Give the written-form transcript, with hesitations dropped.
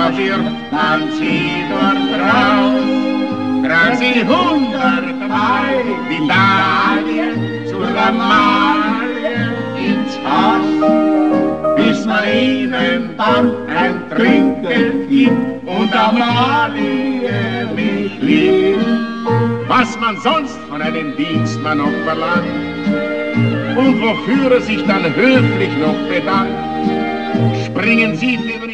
da wirft man sie dort raus. Trag sie 100 Mal wie Daniel zur Amalie ins Haus, bis man ihnen dann ein Trinkgeld gibt und Amalie mich liebt. Was man sonst von einem Dienstmann noch verlangt und wofür er sich dann höflich noch bedankt, springen sie für